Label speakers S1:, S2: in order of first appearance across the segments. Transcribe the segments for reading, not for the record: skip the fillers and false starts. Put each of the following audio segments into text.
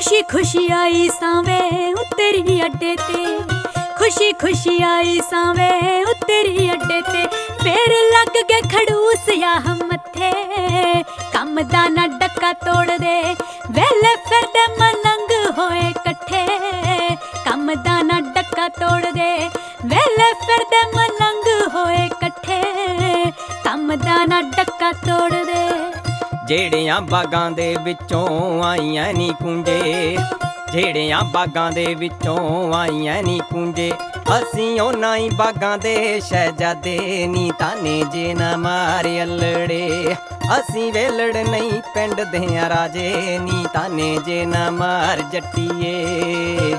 S1: खुशी खुशी आई सावे उतरी अड्डे ते, खुशी खुशी आई सावे उतरी अड्डे ते। फिर लग गए खड़ूस या हम मथे, कम दा ना डक्का तोड़ दे। वेले फिर दे मलंग होए कट्ठे, कम दा ना डक्का तोड़ दे। वेले फिर दे मलंग होए कट्ठे, कम दा ना डक्का तोड़ दे।
S2: ਜਿਹੜਿਆਂ ਬਾਗਾਂ ਦੇ ਵਿੱਚੋਂ ਆਈਆਂ ਨੀ ਕੂੰਜੇ, ਜਿਹੜਿਆਂ ਬਾਗਾਂ ਦੇ ਵਿੱਚੋਂ ਆਈਆਂ ਨੀ ਕੂੰਜੇ। ਅਸੀਂ ਉਹਨਾਂ ਹੀ ਬਾਗਾਂ ਦੇ ਸ਼ਹਿਜ਼ਾਦੇ ਨੀ, ਤਾਨੇ ਜੇ ਨਾ ਮਾਰੇ ਅਲੜੇ। ਅਸੀਂ ਵੇਲੜ ਨਹੀਂ ਪਿੰਡ ਦੇ ਰਾਜੇ ਨੀ, ਤਾਨੇ ਜੇ ਨਾ ਮਾਰ ਜੱਟੀਏ।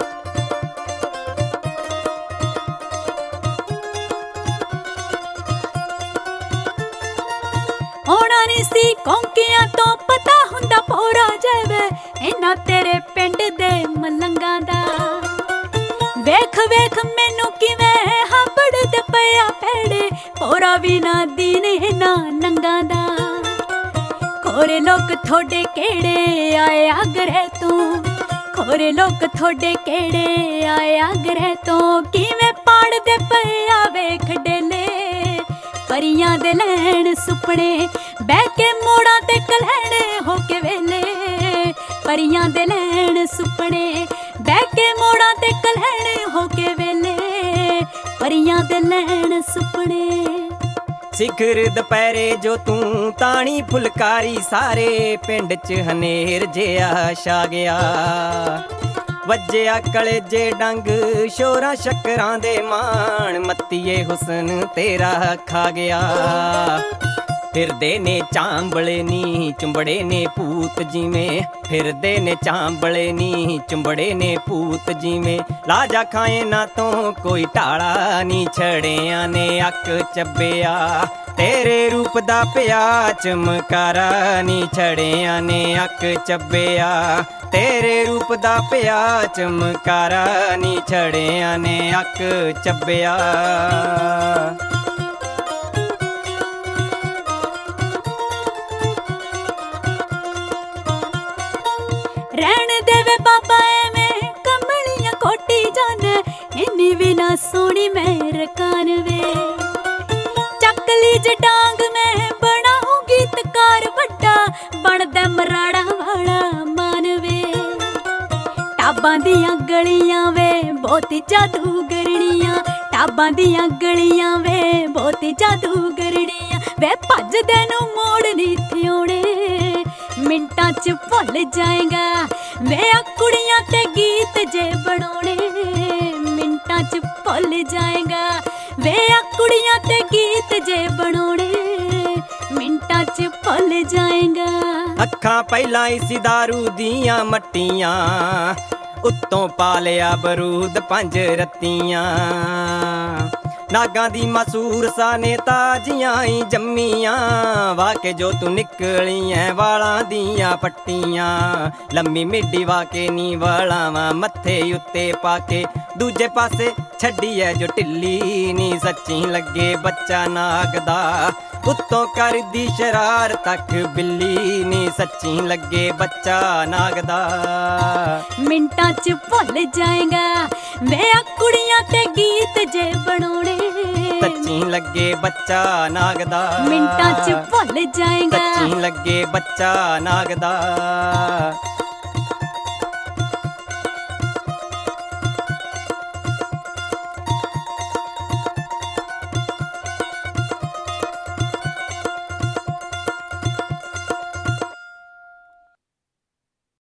S1: ਹੋਣਾ ਨੀ ਸੀ ਕੌਂਕਿਆਂ ਤੋਂ ਪਤਾ ਹੁੰਦਾ ਭੋਰਾ ਜਾਵੇ ਇਹਨਾਂ ਤੇਰੇ ਪਿੰਡ ਦੇ ਮਲੰਗਾਂ ਦਾ। ਵੇਖ ਵੇਖ ਮੈਨੂੰ ਕਿਵੇਂ ਹੰਬੜਦੇ ਪਿਆ ਭੇੜੇ, ਭੋਰਾ ਵੀ ਨਾ ਦੀਨ ਇਹਨਾਂ ਨੰਗਾਂ ਦਾ। ਖੋਰੇ ਲੋਕ ਥੋੜੇ ਕਿਹੜੇ ਆਏ ਆਗਰੇ ਤੋਂ, ਖੋਰੇ ਲੋਕ ਥੋੜੇ ਕਿਹੜੇ ਆਏ ਆਗਰੇ ਤੋਂ। ਕਿਵੇਂ ਪਾੜਦੇ ਪਿਆ ਵੇਖ ਡੇਲੇ, ਪਰੀਆਂ ਦੇ ਲੈਣ ਸੁਪਨੇ ਬਹਿ ਕੇ ਮੋੜਾਂ ਤੇ ਕਲਹਿਣੇ ਹੋ ਕੇ ਵੇਲੇ। ਪਰੀਆਂ ਦੇ ਲੈਣ ਸੁਪਨੇ ਬਹਿ ਕੇ ਮੋੜਾਂ ਤੇ ਕਲਹਿਣੇ ਹੋ ਕੇ ਵੇਲੇ, ਪਰੀਆਂ ਦੇ ਲੈਣ ਸੁਪਨੇ।
S2: ਸਿਖਰ ਦੁਪਹਿਰੇ ਜੋ ਤੂੰ ਤਾਣੀ ਫੁਲਕਾਰੀ, ਸਾਰੇ ਪਿੰਡ 'ਚ ਹਨੇਰ ਜਿਹਾ ਛਾ ਗਿਆ। ਵੱਜਿਆ ਕਲੇਜੇ ਡੰਗ ਸ਼ੋਰਾਂ ਸ਼ੱਕਰਾਂ ਦੇ ਮਾਣ, ਮੱਤੀਏ ਹੁਸਨ ਤੇਰਾ ਖਾ ਗਿਆ। ਫਿਰਦੇ ਨੇ ਚਾਂਬਲੇ ਨੀ ਚੁੰਬੜੇ ਨੇ ਭੂਤ ਜਿਵੇਂ, ਫਿਰਦੇ ਨੇ ਚਾਂਬਲੇ ਨੀ ਚੁੰਬੜੇ ਨੇ ਭੂਤ ਜਿਵੇਂ। ਲਾਜਾ ਖਾਏ ਨਾ ਤੋਂ ਕੋਈ ਢਾਲਾ ਨੀ, ਛੜਿਆਂ ਨੇ ਅੱਕ ਚੱਬਿਆ ਤੇਰੇ ਰੂਪ ਦਾ ਪਿਆ ਚਮਕਾਰਾ ਨੀ। ਛੜਿਆਂ ਨੇ ਅੱਕ ਚੱਬਿਆ ਤੇਰੇ ਰੂਪ ਦਾ ਪਿਆ ਚਮਕਾਰਾ ਨੀ, ਛੜਿਆਂ ਨੇ ਅੱਕ ਚੱਬਿਆ।
S1: ਰਹਿਣ ਦੇਵੇ ਬਾਬਾ ਐਵੇਂ ਕਮਲੀਆਂ ਕੋਟੀ ਜਾਨੇ, ਇੰਨੀ ਵੀ ਨਾ ਸੋਹਣੀ ਮੇਰ ਕਾਨ ਵੇ। ਚੱਕਲੀ ਜ ਡਾਂਗ ਮੈਂ ਬਣਾਉ ਗੀਤਕਾਰ ਵੱਡਾ, ਬਣਦਾ ਮਰਾੜਾ ਵਾਲਾ ਮਾਨਵੇ। ਟਾਬਾਂ ਦੀਆਂ ਗਲੀਆਂ ਵੇ ਬਹੁਤੀ ਜਾਦੂਗਰਣੀਆਂ, ਟਾਬਾਂ ਦੀਆਂ ਗਲੀਆਂ ਵੇ ਬਹੁਤੀ ਜਾਦੂਗਰਣੀਆਂ। ਵੇ ਭੱਜਦੇ ਨੂੰ ਮੋੜ ਨੀ ਥਿਉਣੇ, ਮਿੰਟਾਂ 'ਚ ਭੁੱਲ ਜਾਏਗਾ। ਵੇ ਆ ਕੁੜੀਆਂ ਤੇ ਗੀਤ ਜੇ ਬਣਾਉਣੇ, ਮਿੰਟਾਂ 'ਚ ਭੁੱਲ ਜਾਏਗਾ। ਵੇ ਆ ਕੁੜੀਆਂ ਤੇ ਗੀਤ ਜੇ ਬਣਾਉਣੇ, ਮਿੰਟਾਂ 'ਚ ਭੁੱਲ ਜਾਏਗਾ।
S2: ਅੱਖਾਂ ਪਹਿਲਾਂ ਹੀ ਸੀ ਦਾਰੂ ਦੀਆਂ ਮੱਟੀਆਂ, ਉੱਤੋਂ ਪਾ ਲਿਆ ਬਰੂਦ 5 ਰੱਤੀਆਂ। ਨਾਗਾਂ ਦੀ ਮਸੂਰ ਸਾਨੇ ਤਾਜੀਆਂ ਹੀ ਜੰਮੀਆਂ, ਵਾਕੇ ਜੋ ਤੂੰ ਨਿਕਲੀ ਐ ਵਾਲਾਂ ਦੀਆਂ ਪੱਟੀਆਂ। ਲੰਮੀ ਮਿੱਡੀ ਵਾਕੇ ਨੀ ਵਾਲਾਵਾਂ ਮੱਥੇ ਉੱਤੇ ਪਾ ਕੇ, ਦੂਜੇ ਪਾਸੇ ਛੱਡੀ ਐ ਜੋ ਢਿੱਲੀ ਨੀ। ਸੱਚੀ ਲੱਗੇ ਬੱਚਾ ਨਾਗ ਦਾ, ਉੱਤੋਂ ਕਰਦੀ ਸ਼ਰਾਰ ਤੱਕ ਬਿੱਲੀ ਨੀ। ਸੱਚੀ ਲੱਗੇ ਬੱਚਾ ਨਾਗ ਦਾ,
S1: ਮਿੰਟਾਂ 'ਚ ਭੁੱਲ ਜਾਏਗਾ। ਵੇ ਆ ਕੁੜੀਆਂ ਤੇ ਗੀਤ ਜੇ ਬਣਾਉਣੇ,
S2: ਸੱਚੀ ਲੱਗੇ ਬੱਚਾ ਨਾਗ ਦਾ।
S1: ਮਿੰਟਾਂ 'ਚ ਭੁੱਲ ਜਾਏਗਾ।
S2: ਸੱਚੀ ਲੱਗੇ ਬੱਚਾ ਨਾਗ ਦਾ।